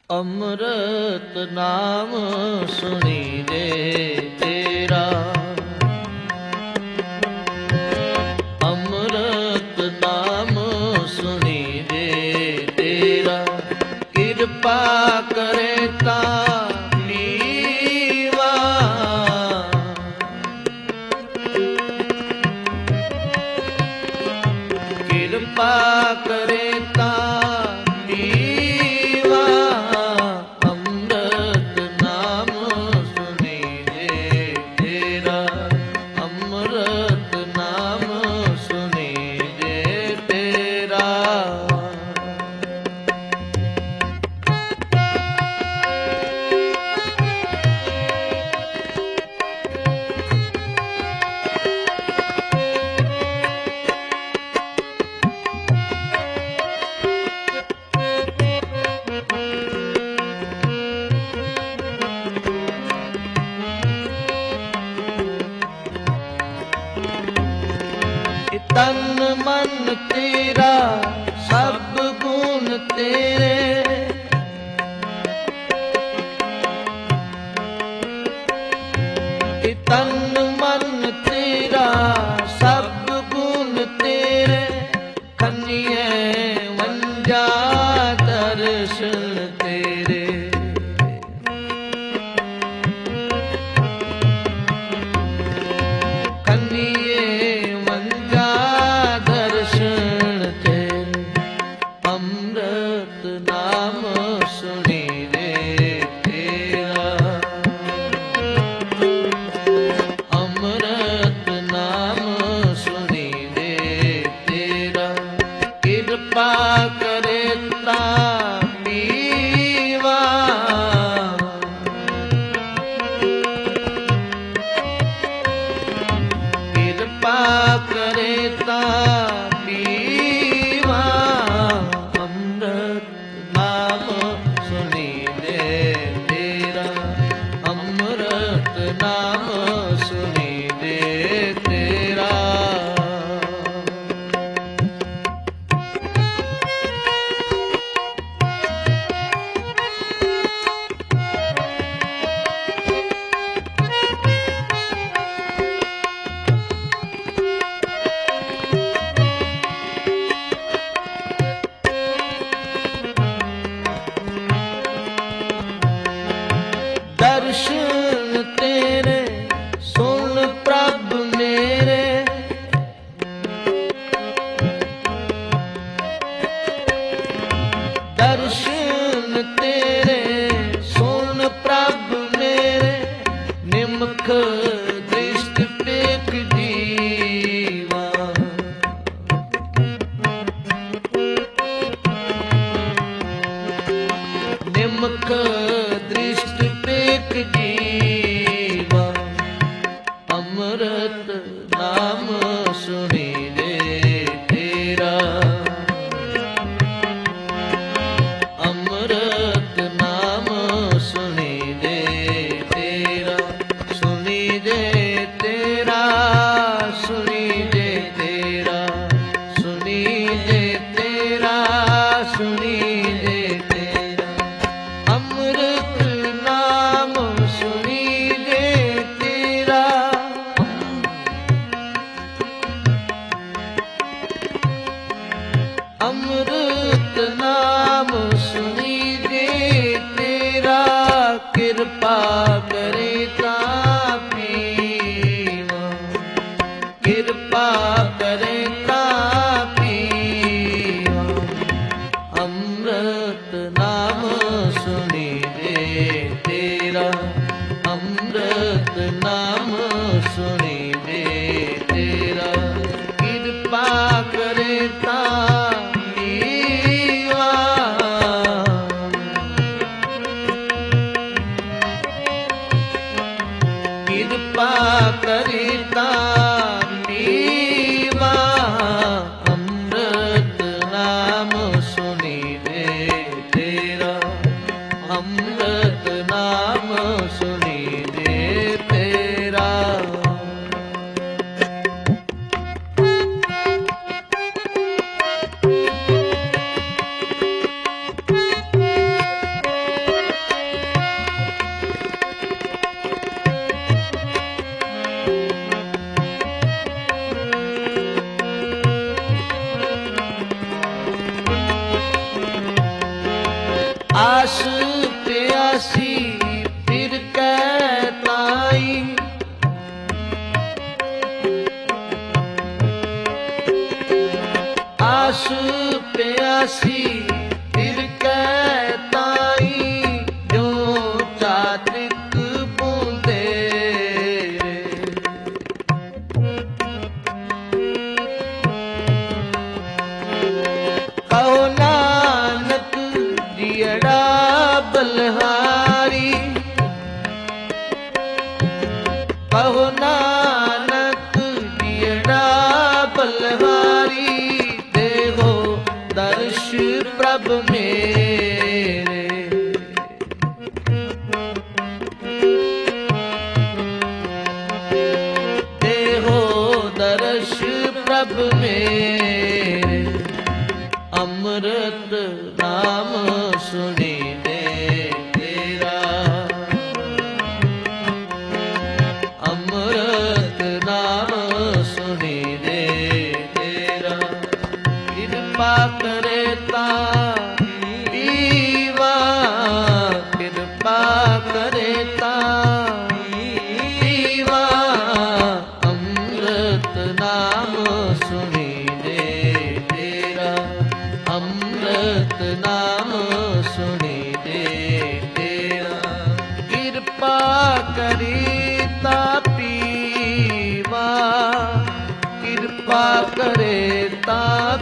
अमृत नाम सुनी रे तेरा, अमृत नाम सुनी रे तेरा, कृपा करे ता मीवा, कृपा करे ता मीवा, अमृत नाम सुनी रे तेरा, अमृत नाम सुनी रे तेरा। तन मन तेरा सब गुण तेरे, तन मन तेरा सब गुण तेरे, कन्ये वंजा दर्शन तेरे, कन्ये वंजा दर्शन तेरे, अमृत नाम सुनी रे तेरा, अमृत नाम सुनी रे तेरा, कृपा करे ता पीवा, कृपा करे ता पीवा, अमृत नाम सुनी आस प्यासी फिर कहताई, आस प्यासी फिर कहताई, जो चातक बूंदे कहो नानक जियड़ा बलहारी, कहो नानक जियड़ा बलहारी, देहो दर्श प्रभ मेरे, देहो दर्श प्रभ मेरे, अमृत नाम सुनी दे तेरा, अमृत नाम सुनी दे तेरा, कृपा करे ता पीवा, कृपा करे ता पीवा, अमृत नाम सुनी दे तेरा, अमृत नाम सुनी दे तेरा, कृपा करी ता पीवा, कृपा करे ता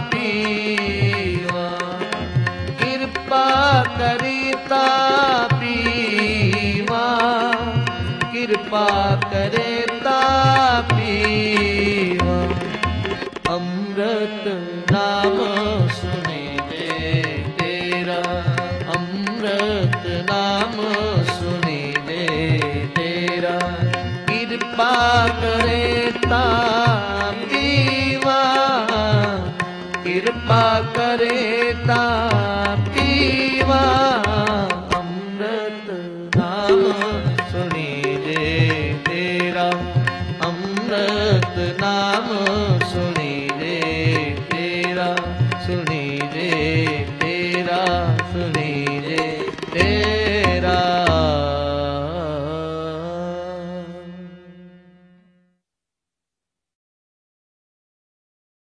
पीवा, कृपा करी ता पीवा, कृपा करे ता पीवा, अमृत नाम सुने दे तेरा, अमृत नाम सुने दे तेरा, कृपा करे ता पीवा, कृपा करे ता पीवा, अमृत नाम सुने दे तेरा, अमृत नाम सुनी दे तेरा, सुनी